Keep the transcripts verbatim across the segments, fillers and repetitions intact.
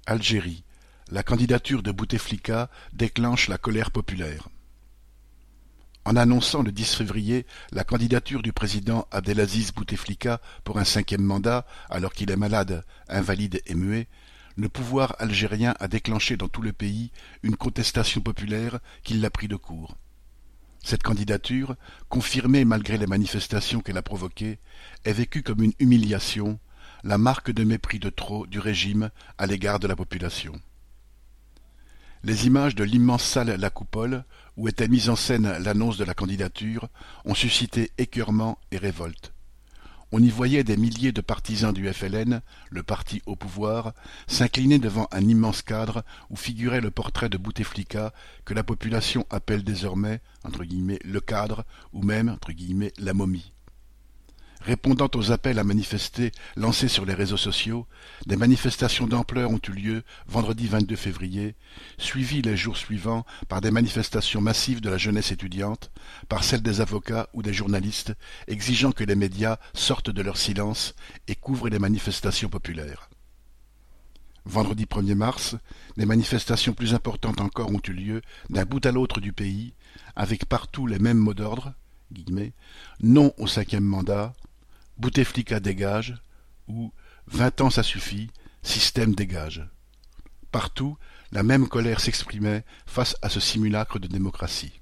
Algérie. La candidature de Bouteflika déclenche la colère populaire. En annonçant le dix février la candidature du président Abdelaziz Bouteflika pour un cinquième mandat, alors qu'il est malade, invalide et muet, le pouvoir algérien a déclenché dans tout le pays une contestation populaire qui l'a pris de court. Cette candidature, confirmée malgré les manifestations qu'elle a provoquées, est vécue comme une humiliation, la marque de mépris de trop du régime à l'égard de la population. Les images de l'immense salle La Coupole, où était mise en scène l'annonce de la candidature, ont suscité écœurement et révolte. On y voyait des milliers de partisans du F L N, le parti au pouvoir, s'incliner devant un immense cadre où figurait le portrait de Bouteflika que la population appelle désormais entre guillemets, le cadre ou même entre guillemets, la momie. Répondant aux appels à manifester lancés sur les réseaux sociaux, des manifestations d'ampleur ont eu lieu vendredi vingt-deux février, suivies les jours suivants par des manifestations massives de la jeunesse étudiante, par celles des avocats ou des journalistes, exigeant que les médias sortent de leur silence et couvrent les manifestations populaires. Vendredi premier mars, des manifestations plus importantes encore ont eu lieu d'un bout à l'autre du pays, avec partout les mêmes mots d'ordre, guillemets, non au cinquième mandat, Bouteflika dégage, ou vingt ans ça suffit, système dégage. Partout, la même colère s'exprimait face à ce simulacre de démocratie.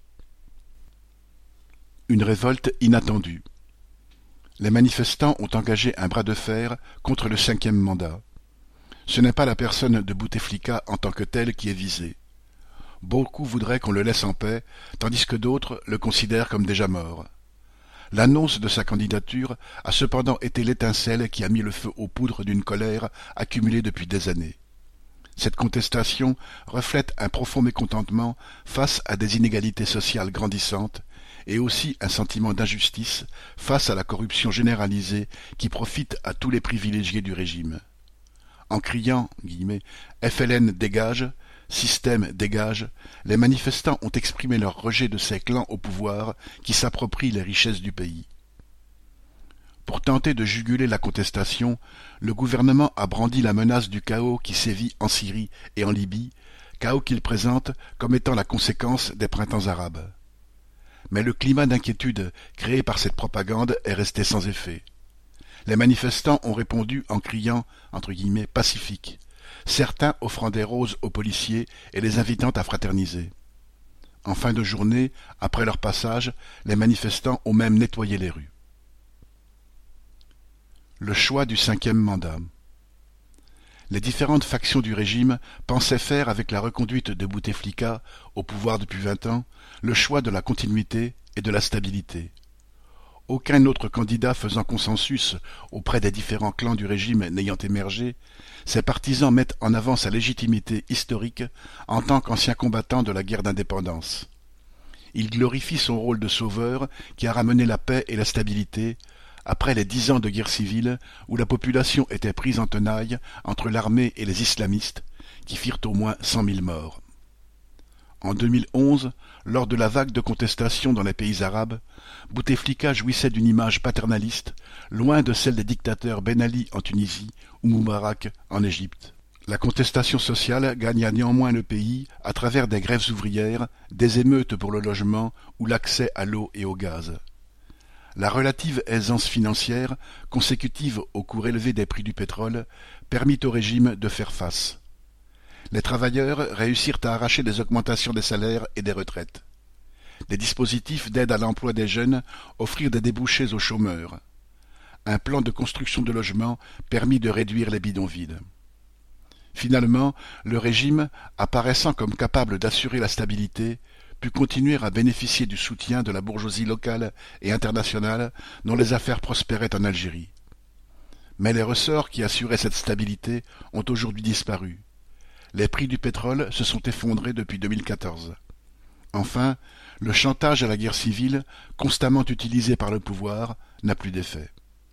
Une révolte inattendue. Les manifestants ont engagé un bras de fer contre le cinquième mandat. Ce n'est pas la personne de Bouteflika en tant que telle qui est visée. Beaucoup voudraient qu'on le laisse en paix, tandis que d'autres le considèrent comme déjà mort. L'annonce de sa candidature a cependant été l'étincelle qui a mis le feu aux poudres d'une colère accumulée depuis des années. Cette contestation reflète un profond mécontentement face à des inégalités sociales grandissantes et aussi un sentiment d'injustice face à la corruption généralisée qui profite à tous les privilégiés du régime. En criant guillemets, « F L N dégage », système dégage, les manifestants ont exprimé leur rejet de ces clans au pouvoir qui s'approprient les richesses du pays. Pour tenter de juguler la contestation, le gouvernement a brandi la menace du chaos qui sévit en Syrie et en Libye, chaos qu'il présente comme étant la conséquence des printemps arabes. Mais le climat d'inquiétude créé par cette propagande est resté sans effet. Les manifestants ont répondu en criant entre guillemets pacifique, certains offrant des roses aux policiers et les invitant à fraterniser. En fin de journée, après leur passage, les manifestants ont même nettoyé les rues. Le choix du cinquième mandat. Les différentes factions du régime pensaient faire avec la reconduite de Bouteflika, au pouvoir depuis vingt ans, le choix de la continuité et de la stabilité. Aucun autre candidat faisant consensus auprès des différents clans du régime n'ayant émergé, ses partisans mettent en avant sa légitimité historique en tant qu'ancien combattant de la guerre d'indépendance. Il glorifie son rôle de sauveur qui a ramené la paix et la stabilité après les dix ans de guerre civile où la population était prise en tenaille entre l'armée et les islamistes qui firent au moins cent mille morts. En deux mille onze, lors de la vague de contestation dans les pays arabes, Bouteflika jouissait d'une image paternaliste, loin de celle des dictateurs Ben Ali en Tunisie ou Moubarak en Égypte. La contestation sociale gagna néanmoins le pays à travers des grèves ouvrières, des émeutes pour le logement ou l'accès à l'eau et au gaz. La relative aisance financière, consécutive au cours élevé des prix du pétrole, permit au régime de faire face. Les travailleurs réussirent à arracher des augmentations des salaires et des retraites. Des dispositifs d'aide à l'emploi des jeunes offrirent des débouchés aux chômeurs. Un plan de construction de logements permit de réduire les bidonvilles. Finalement, le régime, apparaissant comme capable d'assurer la stabilité, put continuer à bénéficier du soutien de la bourgeoisie locale et internationale dont les affaires prospéraient en Algérie. Mais les ressorts qui assuraient cette stabilité ont aujourd'hui disparu. Les prix du pétrole se sont effondrés depuis deux mille quatorze. Enfin, le chantage à la guerre civile, constamment utilisé par le pouvoir, n'a plus d'effet.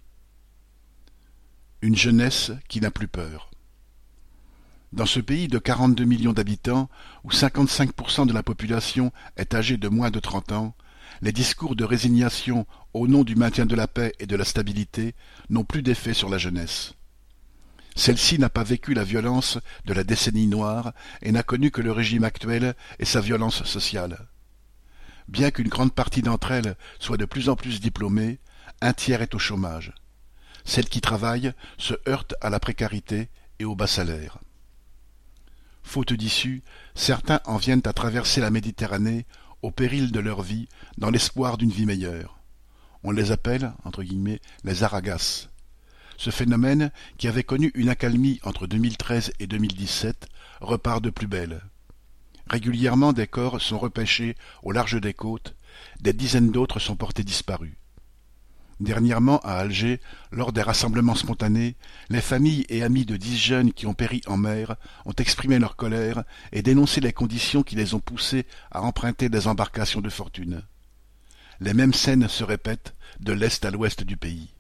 Une jeunesse qui n'a plus peur. Dans ce pays de quarante-deux millions d'habitants, où cinquante-cinq pour cent de la population est âgée de moins de trente ans, les discours de résignation au nom du maintien de la paix et de la stabilité n'ont plus d'effet sur la jeunesse. Celle-ci n'a pas vécu la violence de la décennie noire et n'a connu que le régime actuel et sa violence sociale. Bien qu'une grande partie d'entre elles soit de plus en plus diplômée, un tiers est au chômage. Celles qui travaillent se heurtent à la précarité et au bas salaire. Faute d'issue, certains en viennent à traverser la Méditerranée au péril de leur vie, dans l'espoir d'une vie meilleure. On les appelle, entre guillemets, les Aragas. Ce phénomène, qui avait connu une accalmie entre deux mille treize et deux mille dix-sept, repart de plus belle. Régulièrement des corps sont repêchés au large des côtes, des dizaines d'autres sont portés disparus. Dernièrement, à Alger, lors des rassemblements spontanés, les familles et amis de dix jeunes qui ont péri en mer ont exprimé leur colère et dénoncé les conditions qui les ont poussés à emprunter des embarcations de fortune. Les mêmes scènes se répètent de l'est à l'ouest du pays.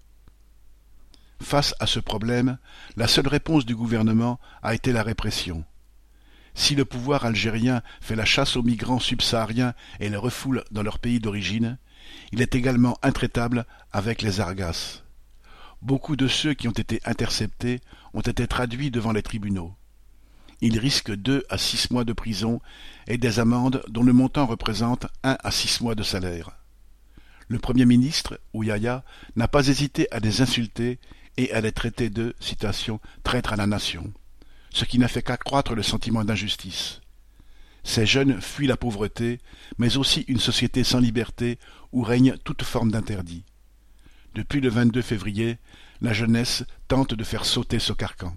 Face à ce problème, la seule réponse du gouvernement a été la répression. Si le pouvoir algérien fait la chasse aux migrants subsahariens et les refoule dans leur pays d'origine, il est également intraitable avec les Argas. Beaucoup de ceux qui ont été interceptés ont été traduits devant les tribunaux. Ils risquent deux à six mois de prison et des amendes dont le montant représente un à six mois de salaire. Le Premier ministre, Ouyaya, n'a pas hésité à les insulter et à les traiter de, citation, « traîtres à la nation », ce qui n'a fait qu'accroître le sentiment d'injustice. Ces jeunes fuient la pauvreté, mais aussi une société sans liberté où règne toute forme d'interdit. Depuis le vingt-deux février, la jeunesse tente de faire sauter ce carcan.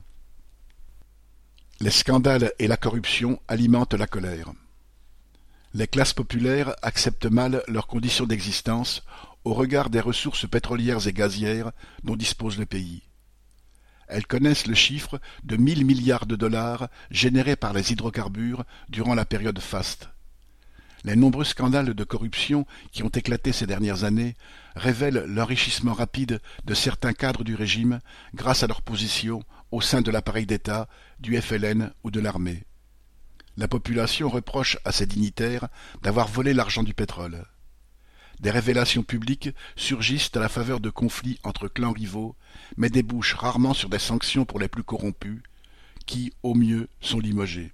Les scandales et la corruption alimentent la colère. Les classes populaires acceptent mal leurs conditions d'existence au regard des ressources pétrolières et gazières dont dispose le pays. Elles connaissent le chiffre de mille milliards de dollars générés par les hydrocarbures durant la période faste. Les nombreux scandales de corruption qui ont éclaté ces dernières années révèlent l'enrichissement rapide de certains cadres du régime grâce à leur position au sein de l'appareil d'État, du F L N ou de l'armée. La population reproche à ces dignitaires d'avoir volé l'argent du pétrole. Des révélations publiques surgissent à la faveur de conflits entre clans rivaux, mais débouchent rarement sur des sanctions pour les plus corrompus, qui, au mieux, sont limogés.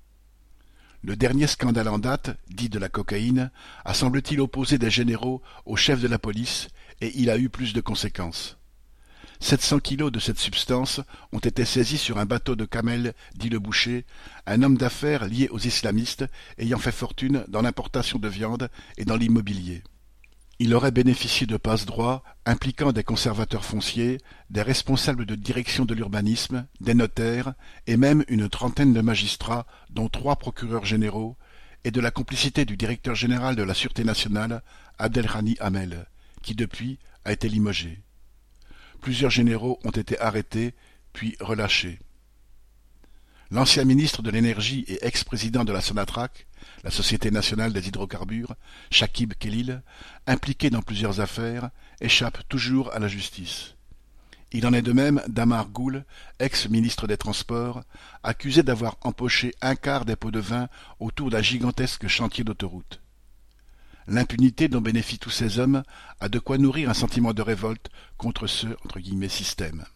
Le dernier scandale en date, dit de la cocaïne, a semble-t-il opposé des généraux au chef de la police, et il a eu plus de conséquences. sept cents kilos de cette substance ont été saisis sur un bateau de Kamel, dit le Boucher, un homme d'affaires lié aux islamistes ayant fait fortune dans l'importation de viande et dans l'immobilier. Il aurait bénéficié de passe-droits impliquant des conservateurs fonciers, des responsables de direction de l'urbanisme, des notaires et même une trentaine de magistrats, dont trois procureurs généraux, et de la complicité du directeur général de la Sûreté nationale, Abdelghani Hamel, qui depuis a été limogé. Plusieurs généraux ont été arrêtés, puis relâchés. L'ancien ministre de l'Énergie et ex-président de la Sonatrach, la Société nationale des hydrocarbures, Chakib Khalil, impliqué dans plusieurs affaires, échappe toujours à la justice. Il en est de même d'Amar Goul, ex-ministre des Transports, accusé d'avoir empoché un quart des pots de vin autour d'un gigantesque chantier d'autoroute. L'impunité dont bénéficient tous ces hommes a de quoi nourrir un sentiment de révolte contre ce entre guillemets, système.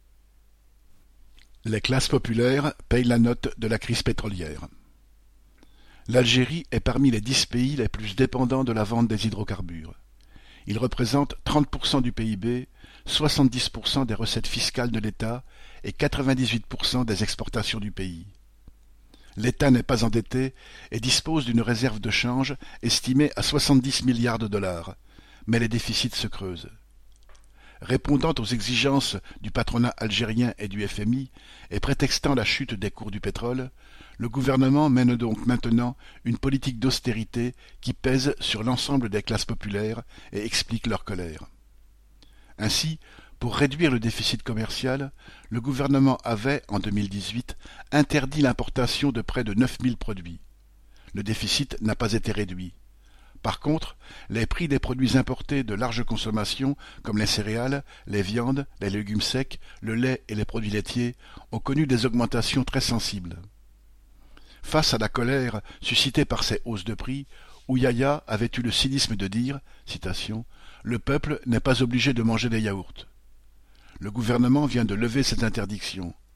Les classes populaires payent la note de la crise pétrolière. L'Algérie est parmi les dix pays les plus dépendants de la vente des hydrocarbures. Il représente trente pour cent du P I B, soixante-dix pour cent des recettes fiscales de l'État et quatre-vingt-dix-huit pour cent des exportations du pays. L'État n'est pas endetté et dispose d'une réserve de change estimée à soixante-dix milliards de dollars, mais les déficits se creusent. Répondant aux exigences du patronat algérien et du F M I et prétextant la chute des cours du pétrole, le gouvernement mène donc maintenant une politique d'austérité qui pèse sur l'ensemble des classes populaires et explique leur colère. Ainsi, pour réduire le déficit commercial, le gouvernement avait, en deux mille dix-huit, interdit l'importation de près de neuf mille produits. Le déficit n'a pas été réduit. Par contre, les prix des produits importés de large consommation, comme les céréales, les viandes, les légumes secs, le lait et les produits laitiers, ont connu des augmentations très sensibles. Face à la colère suscitée par ces hausses de prix, Ouyaya avait eu le cynisme de dire, citation, « Le peuple n'est pas obligé de manger des yaourts ». Le gouvernement vient de lever cette interdiction.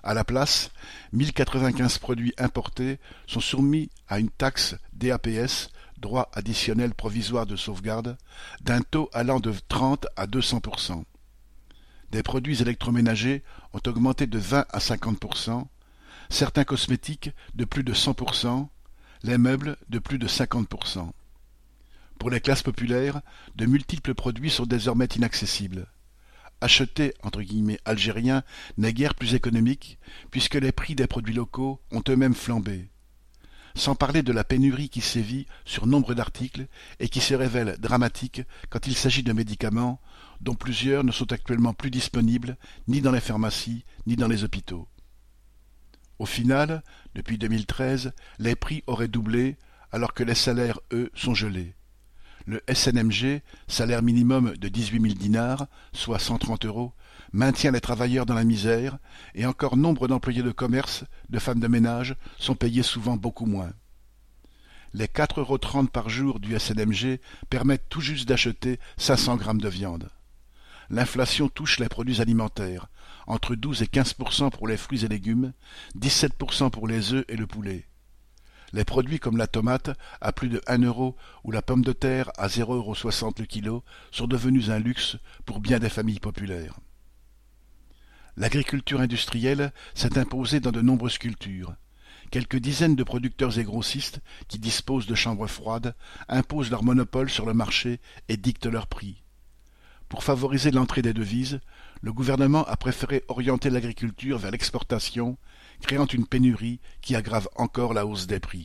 À la place, mille quatre-vingt-quinze produits importés sont soumis à une taxe D A P S, droit additionnel provisoire de sauvegarde, d'un taux allant de trente à deux cents pour cent. Des produits électroménagers ont augmenté de vingt à cinquante pour cent, certains cosmétiques de plus de cent pour cent, les meubles de plus de cinquante pour cent. Pour les classes populaires, de multiples produits sont désormais inaccessibles. Acheter entre guillemets algérien n'est guère plus économique, puisque les prix des produits locaux ont eux-mêmes flambé. Sans parler de la pénurie qui sévit sur nombre d'articles et qui se révèle dramatique quand il s'agit de médicaments, dont plusieurs ne sont actuellement plus disponibles ni dans les pharmacies ni dans les hôpitaux. Au final, depuis deux mille treize, les prix auraient doublé, alors que les salaires, eux, sont gelés. Le S N M G, salaire minimum de dix-huit mille dinars, soit cent trente euros, maintient les travailleurs dans la misère, et encore nombre d'employés de commerce, de femmes de ménage, sont payés souvent beaucoup moins. Les quatre euros trente par jour du S N M G permettent tout juste d'acheter cinq cents grammes de viande. L'inflation touche les produits alimentaires, entre douze et quinze pour cent pour les fruits et légumes, dix-sept pour cent pour les œufs et le poulet. Les produits comme la tomate à plus de un euro ou la pomme de terre à zéro virgule soixante euros le kilo sont devenus un luxe pour bien des familles populaires. L'agriculture industrielle s'est imposée dans de nombreuses cultures. Quelques dizaines de producteurs et grossistes qui disposent de chambres froides imposent leur monopole sur le marché et dictent leurs prix. Pour favoriser l'entrée des devises, le gouvernement a préféré orienter l'agriculture vers l'exportation, créant une pénurie qui aggrave encore la hausse des prix.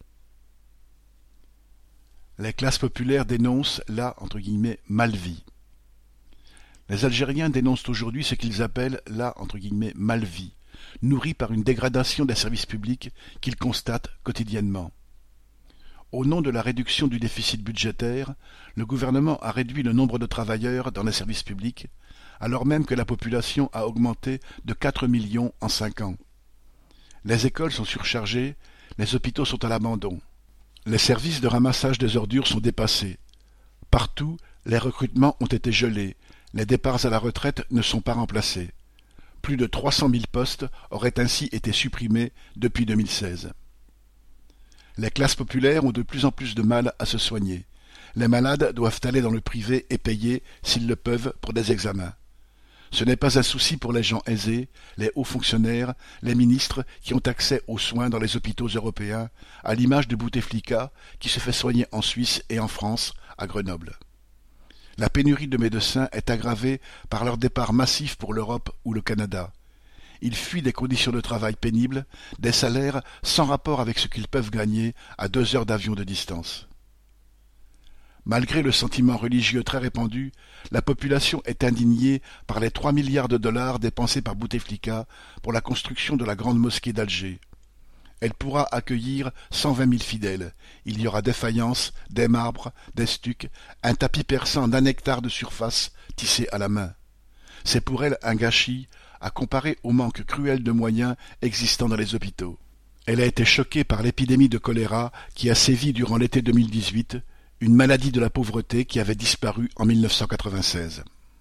Les classes populaires dénoncent la entre guillemets, mal-vie. Les Algériens dénoncent aujourd'hui ce qu'ils appellent la entre guillemets, mal-vie, nourrie par une dégradation des services publics qu'ils constatent quotidiennement. Au nom de la réduction du déficit budgétaire, le gouvernement a réduit le nombre de travailleurs dans les services publics, alors même que la population a augmenté de quatre millions en cinq ans. Les écoles sont surchargées, les hôpitaux sont à l'abandon. Les services de ramassage des ordures sont dépassés. Partout, les recrutements ont été gelés, les départs à la retraite ne sont pas remplacés. Plus de trois cent mille postes auraient ainsi été supprimés depuis deux mille seize. Les classes populaires ont de plus en plus de mal à se soigner. Les malades doivent aller dans le privé et payer, s'ils le peuvent, pour des examens. Ce n'est pas un souci pour les gens aisés, les hauts fonctionnaires, les ministres qui ont accès aux soins dans les hôpitaux européens, à l'image de Bouteflika qui se fait soigner en Suisse et en France, à Grenoble. La pénurie de médecins est aggravée par leur départ massif pour l'Europe ou le Canada. Ils fuient des conditions de travail pénibles, des salaires sans rapport avec ce qu'ils peuvent gagner à deux heures d'avion de distance. Malgré le sentiment religieux très répandu, la population est indignée par les trois milliards de dollars dépensés par Bouteflika pour la construction de la grande mosquée d'Alger. Elle pourra accueillir cent vingt mille fidèles. Il y aura des faïences, des marbres, des stucs, un tapis persan d'un hectare de surface tissé à la main. C'est pour elle un gâchis à comparer au manque cruel de moyens existant dans les hôpitaux. Elle a été choquée par l'épidémie de choléra qui a sévi durant l'été deux mille dix-huit, une maladie de la pauvreté qui avait disparu en mille neuf cent quatre-vingt-seize.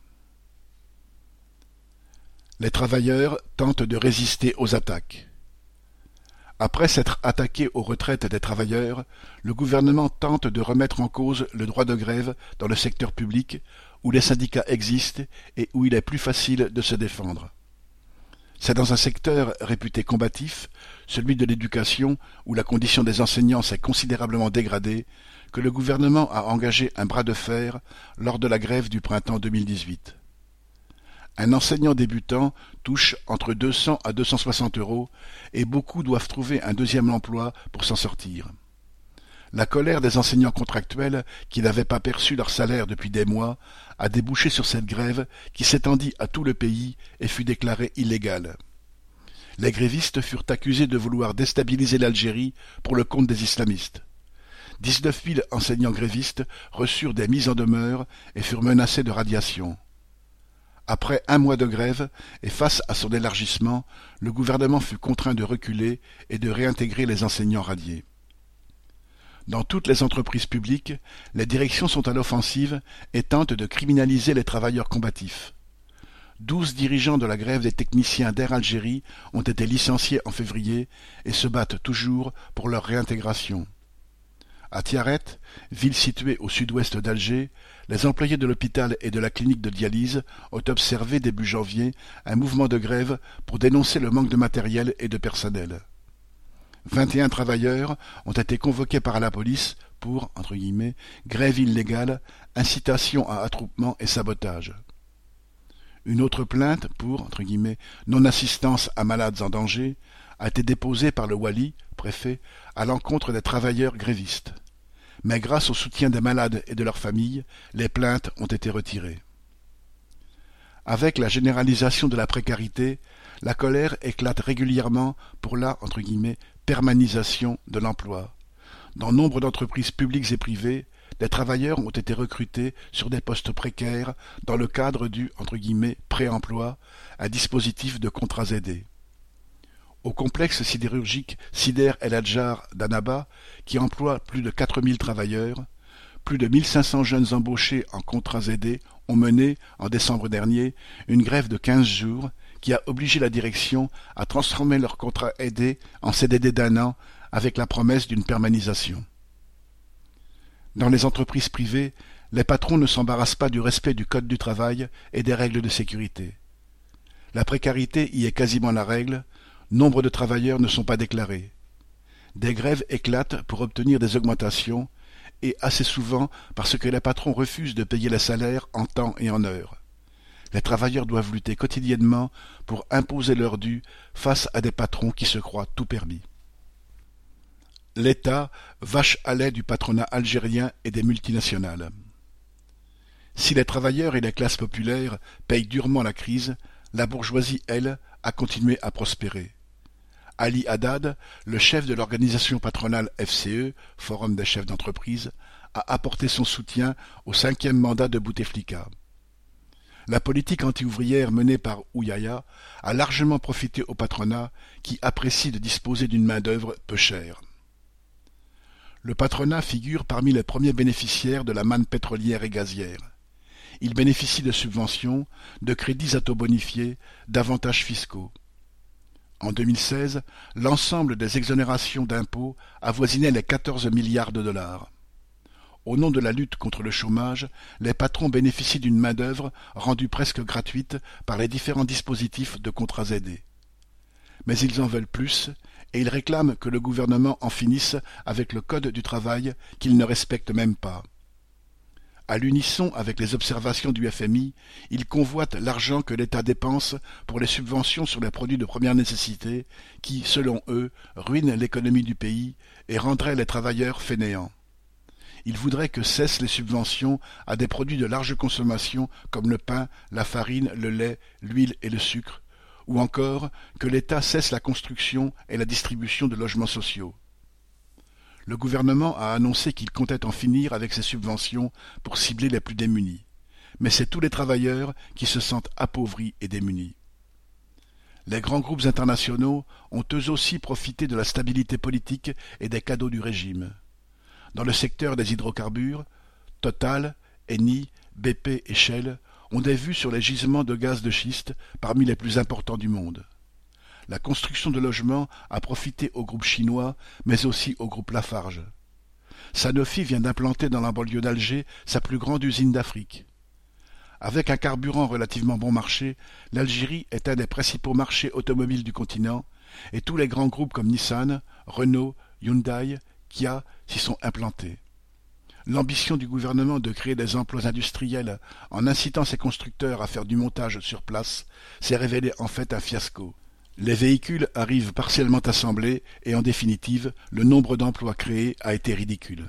Les travailleurs tentent de résister aux attaques. Après s'être attaqué aux retraites des travailleurs, le gouvernement tente de remettre en cause le droit de grève dans le secteur public, où les syndicats existent et où il est plus facile de se défendre. C'est dans un secteur réputé combatif, celui de l'éducation, où la condition des enseignants s'est considérablement dégradée, que le gouvernement a engagé un bras de fer lors de la grève du printemps deux mille dix-huit. Un enseignant débutant touche entre deux cents à deux cent soixante euros et beaucoup doivent trouver un deuxième emploi pour s'en sortir. La colère des enseignants contractuels qui n'avaient pas perçu leur salaire depuis des mois a débouché sur cette grève qui s'étendit à tout le pays et fut déclarée illégale. Les grévistes furent accusés de vouloir déstabiliser l'Algérie pour le compte des islamistes. dix-neuf mille enseignants grévistes reçurent des mises en demeure et furent menacés de radiation. Après un mois de grève, et face à son élargissement, le gouvernement fut contraint de reculer et de réintégrer les enseignants radiés. Dans toutes les entreprises publiques, les directions sont à l'offensive et tentent de criminaliser les travailleurs combatifs. Douze dirigeants de la grève des techniciens d'Air Algérie ont été licenciés en février et se battent toujours pour leur réintégration. À Tiaret, ville située au sud-ouest d'Alger, les employés de l'hôpital et de la clinique de dialyse ont observé début janvier un mouvement de grève pour dénoncer le manque de matériel et de personnel. vingt et un travailleurs ont été convoqués par la police pour, entre guillemets, grève illégale, incitation à attroupement et sabotage. Une autre plainte pour, entre guillemets, non-assistance à malades en danger a été déposée par le wali, préfet, à l'encontre des travailleurs grévistes. Mais grâce au soutien des malades et de leurs familles, les plaintes ont été retirées. Avec la généralisation de la précarité, la colère éclate régulièrement pour la, entre guillemets, permanisation de l'emploi. Dans nombre d'entreprises publiques et privées, des travailleurs ont été recrutés sur des postes précaires dans le cadre du, entre guillemets, pré-emploi, un dispositif de contrats aidés. Au complexe sidérurgique Sider El Hadjar d'Annaba, qui emploie plus de quatre mille travailleurs, plus de mille cinq cents jeunes embauchés en contrats aidés ont mené, en décembre dernier, une grève de quinze jours qui a obligé la direction à transformer leur contrat aidé en C D D d'un an avec la promesse d'une permanisation. Dans les entreprises privées, les patrons ne s'embarrassent pas du respect du code du travail et des règles de sécurité. La précarité y est quasiment la règle, nombre de travailleurs ne sont pas déclarés. Des grèves éclatent pour obtenir des augmentations, et assez souvent parce que les patrons refusent de payer les salaires en temps et en heure. Les travailleurs doivent lutter quotidiennement pour imposer leurs dû face à des patrons qui se croient tout permis. L'État, vache à lait du patronat algérien et des multinationales. Si les travailleurs et les classes populaires payent durement la crise, la bourgeoisie, elle, a continué à prospérer. Ali Haddad, le chef de l'organisation patronale F C E, Forum des chefs d'entreprise, a apporté son soutien au cinquième mandat de Bouteflika. La politique anti-ouvrière menée par Ouyaya a largement profité au patronat qui apprécie de disposer d'une main-d'œuvre peu chère. Le patronat figure parmi les premiers bénéficiaires de la manne pétrolière et gazière. Il bénéficie de subventions, de crédits à taux bonifiés, d'avantages fiscaux. En deux mille seize, l'ensemble des exonérations d'impôts avoisinait les quatorze milliards de dollars. Au nom de la lutte contre le chômage, les patrons bénéficient d'une main-d'œuvre rendue presque gratuite par les différents dispositifs de contrats aidés. Mais ils en veulent plus, et ils réclament que le gouvernement en finisse avec le code du travail qu'ils ne respectent même pas. À l'unisson avec les observations du F M I, ils convoitent l'argent que l'État dépense pour les subventions sur les produits de première nécessité qui, selon eux, ruinent l'économie du pays et rendraient les travailleurs fainéants. Ils voudraient que cessent les subventions à des produits de large consommation comme le pain, la farine, le lait, l'huile et le sucre, ou encore que l'État cesse la construction et la distribution de logements sociaux. Le gouvernement a annoncé qu'il comptait en finir avec ces subventions pour cibler les plus démunis. Mais c'est tous les travailleurs qui se sentent appauvris et démunis. Les grands groupes internationaux ont eux aussi profité de la stabilité politique et des cadeaux du régime. Dans le secteur des hydrocarbures, Total, Eni, B P et Shell ont des vues sur les gisements de gaz de schiste parmi les plus importants du monde. La construction de logements a profité au groupe chinois, mais aussi au groupe Lafarge. Sanofi vient d'implanter dans la banlieue d'Alger sa plus grande usine d'Afrique. Avec un carburant relativement bon marché, l'Algérie est un des principaux marchés automobiles du continent, et tous les grands groupes comme Nissan, Renault, Hyundai, Kia s'y sont implantés. L'ambition du gouvernement de créer des emplois industriels en incitant ses constructeurs à faire du montage sur place s'est révélée en fait un fiasco. Les véhicules arrivent partiellement assemblés et en définitive, le nombre d'emplois créés a été ridicule.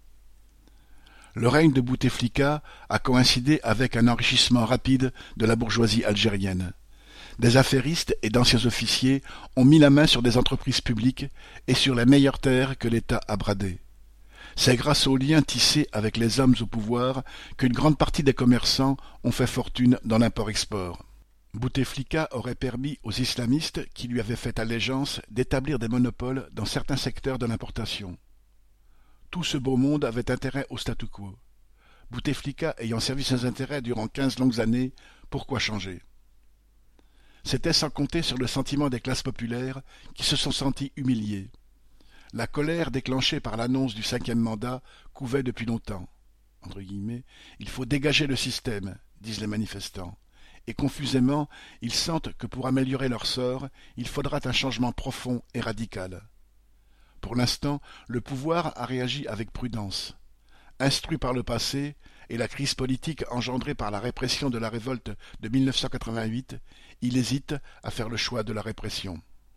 Le règne de Bouteflika a coïncidé avec un enrichissement rapide de la bourgeoisie algérienne. Des affairistes et d'anciens officiers ont mis la main sur des entreprises publiques et sur les meilleures terres que l'État a bradées. C'est grâce aux liens tissés avec les hommes au pouvoir qu'une grande partie des commerçants ont fait fortune dans l'import-export. Bouteflika aurait permis aux islamistes qui lui avaient fait allégeance d'établir des monopoles dans certains secteurs de l'importation. Tout ce beau monde avait intérêt au statu quo. Bouteflika ayant servi ses intérêts durant quinze longues années, pourquoi changer? C'était sans compter sur le sentiment des classes populaires qui se sont senties humiliées. La colère déclenchée par l'annonce du cinquième mandat couvait depuis longtemps. Entre guillemets, il faut dégager le système, disent les manifestants. Et confusément, ils sentent que pour améliorer leur sort, il faudra un changement profond et radical. Pour l'instant, le pouvoir a réagi avec prudence. Instruit par le passé et la crise politique engendrée par la répression de la révolte de mille neuf cent quatre-vingt-huit, il hésite à faire le choix de la répression.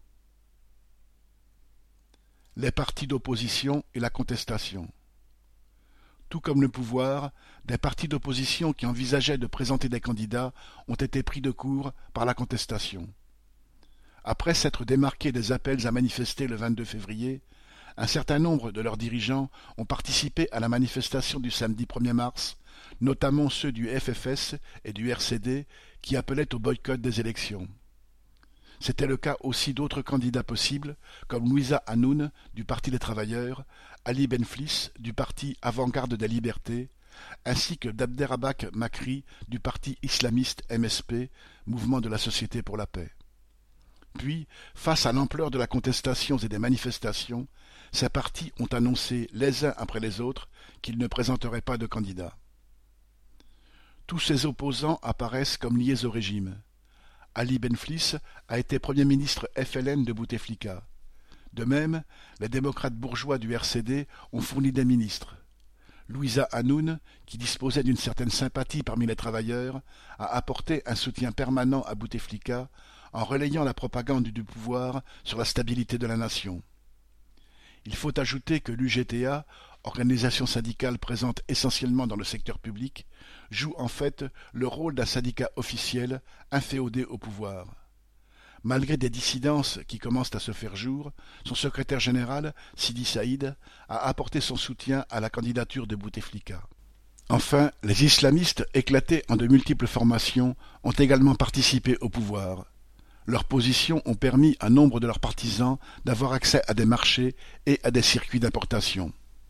Les partis d'opposition et la contestation. Tout comme le pouvoir, des partis d'opposition qui envisageaient de présenter des candidats ont été pris de court par la contestation. Après s'être démarqués des appels à manifester le vingt-deux février, un certain nombre de leurs dirigeants ont participé à la manifestation du samedi premier mars, notamment ceux du F F S et du R C D qui appelaient au boycott des élections. C'était le cas aussi d'autres candidats possibles, comme Louisa Hanoun du Parti des Travailleurs, Ali Benflis du Parti Avant-Garde des Libertés, ainsi que d'Abderrabak Makri du Parti islamiste M S P, Mouvement de la Société pour la Paix. Puis, face à l'ampleur de la contestation et des manifestations, ces partis ont annoncé les uns après les autres qu'ils ne présenteraient pas de candidats. Tous ces opposants apparaissent comme liés au régime. Ali Benflis a été Premier ministre F L N de Bouteflika. De même, les démocrates bourgeois du R C D ont fourni des ministres. Louisa Hanoun, qui disposait d'une certaine sympathie parmi les travailleurs, a apporté un soutien permanent à Bouteflika en relayant la propagande du pouvoir sur la stabilité de la nation. Il faut ajouter que l'U G T A, organisation syndicale présente essentiellement dans le secteur public, joue en fait le rôle d'un syndicat officiel inféodé au pouvoir. Malgré des dissidences qui commencent à se faire jour, son secrétaire général, Sidi Saïd, a apporté son soutien à la candidature de Bouteflika. Enfin, les islamistes, éclatés en de multiples formations, ont également participé au pouvoir. Leurs positions ont permis à nombre de leurs partisans d'avoir accès à des marchés et à des circuits d'importation.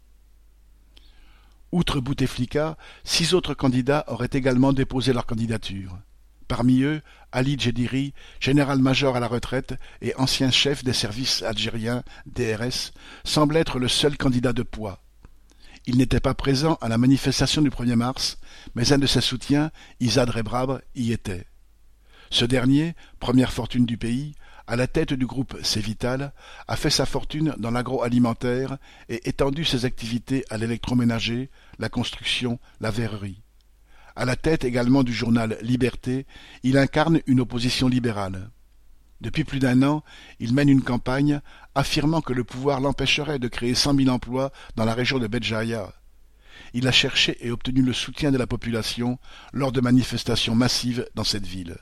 Outre Bouteflika, six autres candidats auraient également déposé leur candidature. Parmi eux, Ali Djediri, général-major à la retraite et ancien chef des services algériens D R S, semble être le seul candidat de poids. Il n'était pas présent à la manifestation du premier mars, mais un de ses soutiens, Issad Rebrab, y était. Ce dernier, première fortune du pays, à la tête du groupe Cévital, a fait sa fortune dans l'agroalimentaire et étendu ses activités à l'électroménager, la construction, la verrerie. À la tête également du journal Liberté, il incarne une opposition libérale. Depuis plus d'un an, il mène une campagne affirmant que le pouvoir l'empêcherait de créer cent mille emplois dans la région de Béjaïa. Il a cherché et obtenu le soutien de la population lors de manifestations massives dans cette ville.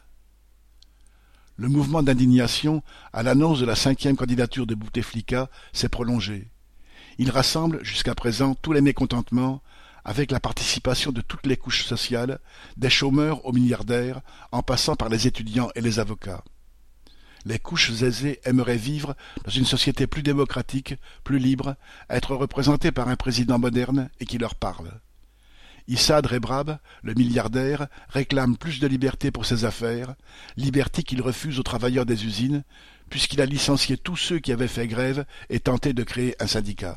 Le mouvement d'indignation à l'annonce de la cinquième candidature de Bouteflika s'est prolongé. Il rassemble jusqu'à présent tous les mécontentements, avec la participation de toutes les couches sociales, des chômeurs aux milliardaires, en passant par les étudiants et les avocats. Les couches aisées aimeraient vivre dans une société plus démocratique, plus libre, être représentées par un président moderne et qui leur parle. Issad Rebrab, le milliardaire, réclame plus de liberté pour ses affaires, liberté qu'il refuse aux travailleurs des usines, puisqu'il a licencié tous ceux qui avaient fait grève et tenté de créer un syndicat.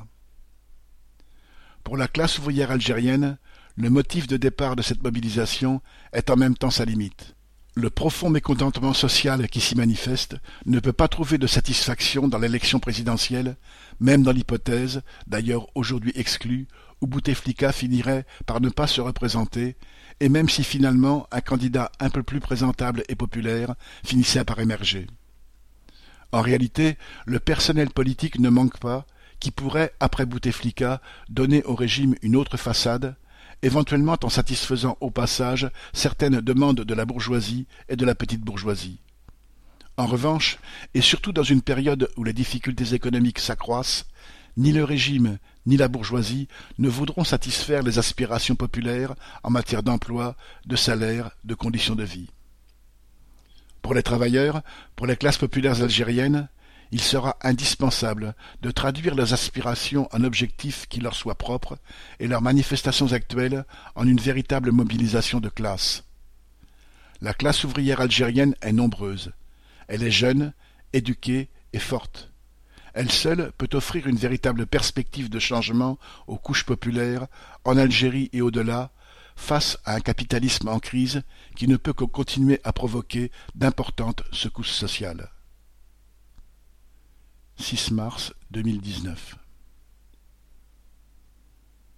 Pour la classe ouvrière algérienne, le motif de départ de cette mobilisation est en même temps sa limite. Le profond mécontentement social qui s'y manifeste ne peut pas trouver de satisfaction dans l'élection présidentielle, même dans l'hypothèse, d'ailleurs aujourd'hui exclue, où Bouteflika finirait par ne pas se représenter, et même si finalement un candidat un peu plus présentable et populaire finissait par émerger. En réalité, le personnel politique ne manque pas, qui pourrait, après Bouteflika, donner au régime une autre façade, éventuellement en satisfaisant au passage certaines demandes de la bourgeoisie et de la petite bourgeoisie. En revanche, et surtout dans une période où les difficultés économiques s'accroissent, ni le régime ni la bourgeoisie ne voudront satisfaire les aspirations populaires en matière d'emploi, de salaire, de conditions de vie. Pour les travailleurs, pour les classes populaires algériennes, il sera indispensable de traduire leurs aspirations en objectifs qui leur soient propres et leurs manifestations actuelles en une véritable mobilisation de classe. La classe ouvrière algérienne est nombreuse, Elle est jeune, éduquée et forte. Elle seule peut offrir une véritable perspective de changement aux couches populaires, en Algérie et au-delà, face à un capitalisme en crise qui ne peut que continuer à provoquer d'importantes secousses sociales. six mars deux mille dix-neuf